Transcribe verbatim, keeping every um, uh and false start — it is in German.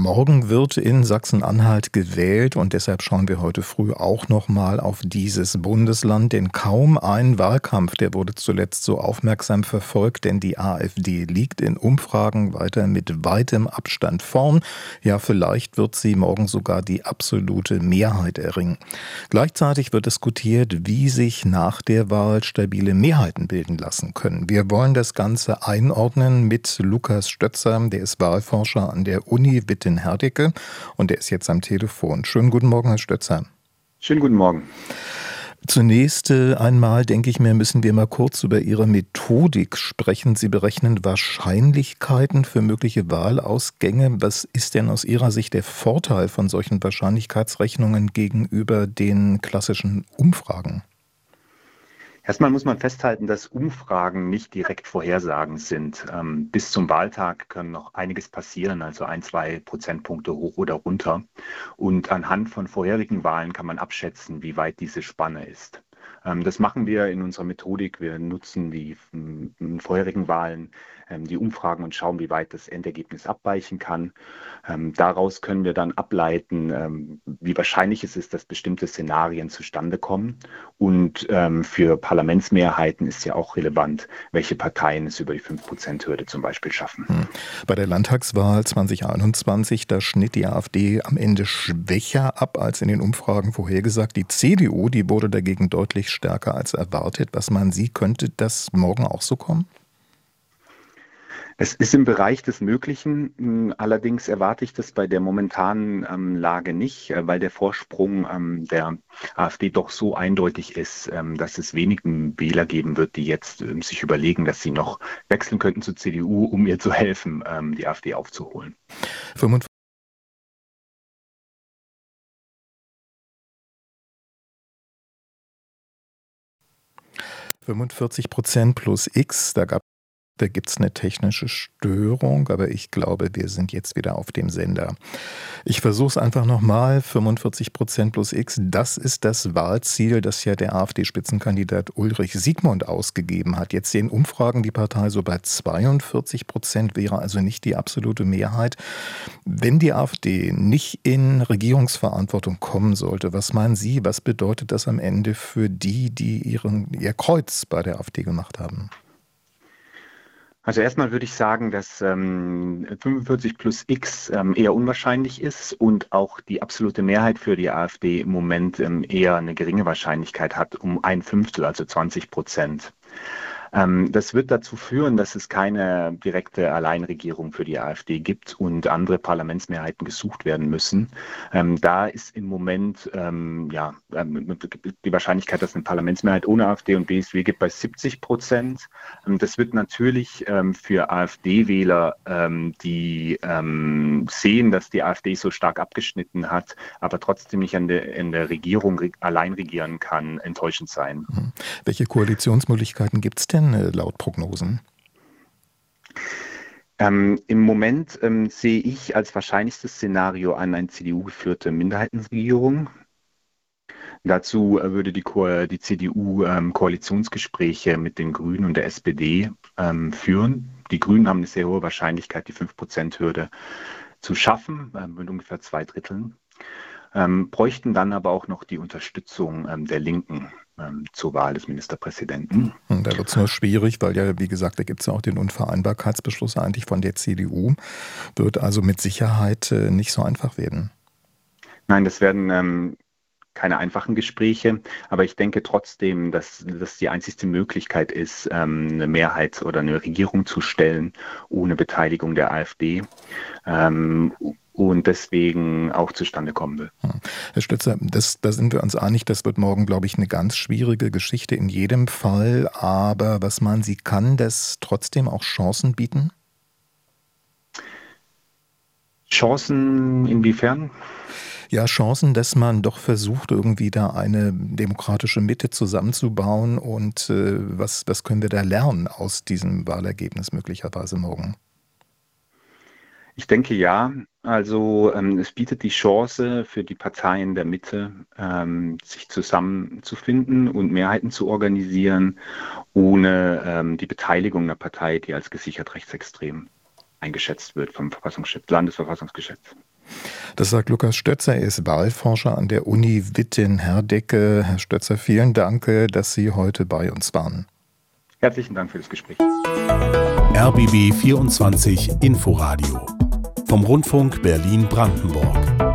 Morgen wird in Sachsen-Anhalt gewählt und deshalb schauen wir heute früh auch nochmal auf dieses Bundesland, denn kaum ein Wahlkampf, der wurde zuletzt so aufmerksam verfolgt, denn die AfD liegt in Umfragen weiter mit weitem Abstand vorn. Ja, vielleicht wird sie morgen sogar die absolute Mehrheit erringen. Gleichzeitig wird diskutiert, wie sich nach der Wahl stabile Mehrheiten bilden lassen können. Wir wollen das Ganze einordnen mit Lukas Stötzer, der ist Wahlforscher an der Uni Witten-Herdecke und der ist jetzt am Telefon. Schönen guten Morgen, Herr Stötzer. Schönen guten Morgen. Zunächst einmal, denke ich mir, müssen wir mal kurz über Ihre Methodik sprechen. Sie berechnen Wahrscheinlichkeiten für mögliche Wahlausgänge. Was ist denn aus Ihrer Sicht der Vorteil von solchen Wahrscheinlichkeitsrechnungen gegenüber den klassischen Umfragen? Erstmal muss man festhalten, dass Umfragen nicht direkt vorhersagend sind. Ähm, bis zum Wahltag kann noch einiges passieren, also ein, zwei Prozentpunkte hoch oder runter. Und anhand von vorherigen Wahlen kann man abschätzen, wie weit diese Spanne ist. Ähm, das machen wir in unserer Methodik. Wir nutzen die m, vorherigen Wahlen, ähm, die Umfragen und schauen, wie weit das Endergebnis abweichen kann. Ähm, daraus können wir dann ableiten, ähm, wie wahrscheinlich es ist, dass bestimmte Szenarien zustande kommen. Und ähm, für Parlamentsmehrheiten ist ja auch relevant, welche Parteien es über die fünf Prozent Hürde zum Beispiel schaffen. Hm. Bei der Landtagswahl zwanzig einundzwanzig, da schnitt die AfD am Ende schwächer ab als in den Umfragen vorhergesagt. Die C D U, die wurde dagegen deutlich stärker als erwartet. Was meinen Sie, könnte das morgen auch so kommen? Es ist im Bereich des Möglichen. Allerdings erwarte ich das bei der momentanen ähm, Lage nicht, äh, weil der Vorsprung ähm, der AfD doch so eindeutig ist, ähm, dass es wenigen Wähler geben wird, die jetzt ähm, sich überlegen, dass sie noch wechseln könnten zur C D U, um ihr zu helfen, ähm, die AfD aufzuholen. fünfundvierzig Prozent plus X, da gab Da gibt es eine technische Störung, aber ich glaube, wir sind jetzt wieder auf dem Sender. Ich versuche es einfach nochmal. fünfundvierzig Prozent plus X, das ist das Wahlziel, das ja der AfD-Spitzenkandidat Ulrich Siegmund ausgegeben hat. Jetzt sehen Umfragen die Partei so bei zweiundvierzig Prozent, wäre also nicht die absolute Mehrheit. Wenn die AfD nicht in Regierungsverantwortung kommen sollte, was meinen Sie, was bedeutet das am Ende für die, die ihren, ihr Kreuz bei der AfD gemacht haben? Also erstmal würde ich sagen, dass ähm, fünfundvierzig plus X ähm, eher unwahrscheinlich ist und auch die absolute Mehrheit für die AfD im Moment ähm, eher eine geringe Wahrscheinlichkeit hat, um ein Fünftel, also zwanzig Prozent. Ähm, das wird dazu führen, dass es keine direkte Alleinregierung für die AfD gibt und andere Parlamentsmehrheiten gesucht werden müssen. Ähm, da ist im Moment ähm, ja, ähm, die Wahrscheinlichkeit, dass es eine Parlamentsmehrheit ohne AfD und B S W gibt, bei siebzig Prozent. Ähm, das wird natürlich ähm, für AfD-Wähler, ähm, die ähm, sehen, dass die AfD so stark abgeschnitten hat, aber trotzdem nicht an der, in der Regierung re- allein regieren kann, enttäuschend sein. Hm. Welche Koalitionsmöglichkeiten gibt es denn äh, laut Prognosen? Ähm, Im Moment ähm, sehe ich als wahrscheinlichstes Szenario an eine C D U-geführte Minderheitenregierung. Dazu äh, würde die, Ko die C D U ähm, Koalitionsgespräche mit den Grünen und der S P D ähm, führen. Die Grünen haben eine sehr hohe Wahrscheinlichkeit, die fünf Prozent Hürde zu schaffen, äh, mit ungefähr zwei Dritteln. Ähm, bräuchten dann aber auch noch die Unterstützung ähm, der Linken ähm, zur Wahl des Ministerpräsidenten. Da wird es nur schwierig, weil ja, wie gesagt, da gibt es ja auch den Unvereinbarkeitsbeschluss eigentlich von der C D U. Wird also mit Sicherheit äh, nicht so einfach werden. Nein, das werden ähm, keine einfachen Gespräche, aber ich denke trotzdem, dass das die einzigste Möglichkeit ist, ähm, eine Mehrheit oder eine Regierung zu stellen ohne Beteiligung der AfD. Ähm, und deswegen auch zustande kommen will. Herr Stötzer, das, da sind wir uns einig, das wird morgen, glaube ich, eine ganz schwierige Geschichte in jedem Fall. Aber was meinen Sie, kann das trotzdem auch Chancen bieten? Chancen inwiefern? Ja, Chancen, dass man doch versucht, irgendwie da eine demokratische Mitte zusammenzubauen. Und äh, was, was können wir da lernen aus diesem Wahlergebnis möglicherweise morgen? Ich denke ja. Also ähm, es bietet die Chance für die Parteien der Mitte, ähm, sich zusammenzufinden und Mehrheiten zu organisieren, ohne ähm, die Beteiligung einer Partei, die als gesichert rechtsextrem eingeschätzt wird vom Verfassungsschutz, Landesverfassungsgesetz. Das sagt Lukas Stötzer, er ist Wahlforscher an der Uni Witten-Herdecke. Herr Stötzer, vielen Dank, dass Sie heute bei uns waren. Herzlichen Dank für das Gespräch. R B B vierundzwanzig Inforadio vom Rundfunk Berlin-Brandenburg.